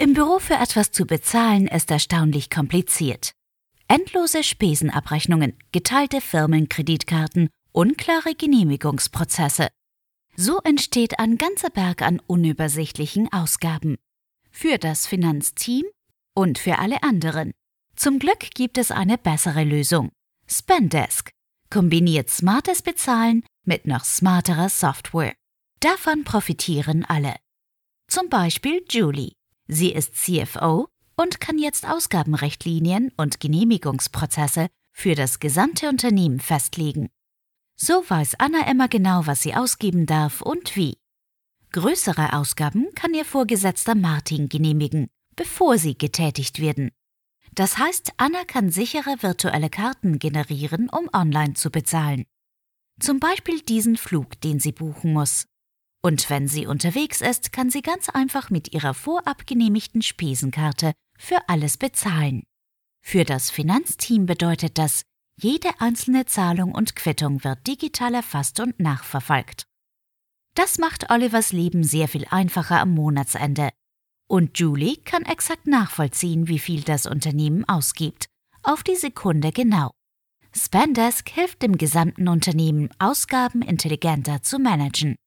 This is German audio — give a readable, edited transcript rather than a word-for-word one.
Im Büro für etwas zu bezahlen ist erstaunlich kompliziert. Endlose Spesenabrechnungen, geteilte Firmenkreditkarten, unklare Genehmigungsprozesse. So entsteht ein ganzer Berg an unübersichtlichen Ausgaben. Für das Finanzteam und für alle anderen. Zum Glück gibt es eine bessere Lösung. Spendesk kombiniert smartes Bezahlen mit noch smarterer Software. Davon profitieren alle. Zum Beispiel Julie. Sie ist CFO und kann jetzt Ausgabenrichtlinien und Genehmigungsprozesse für das gesamte Unternehmen festlegen. So weiß Anna immer genau, was sie ausgeben darf und wie. Größere Ausgaben kann ihr Vorgesetzter Martin genehmigen, bevor sie getätigt werden. Das heißt, Anna kann sichere virtuelle Karten generieren, um online zu bezahlen. Zum Beispiel diesen Flug, den sie buchen muss. Und wenn sie unterwegs ist, kann sie ganz einfach mit ihrer vorab genehmigten Spesenkarte für alles bezahlen. Für das Finanzteam bedeutet das, jede einzelne Zahlung und Quittung wird digital erfasst und nachverfolgt. Das macht Olivers Leben sehr viel einfacher am Monatsende. Und Julie kann exakt nachvollziehen, wie viel das Unternehmen ausgibt, auf die Sekunde genau. Spendesk hilft dem gesamten Unternehmen, Ausgaben intelligenter zu managen.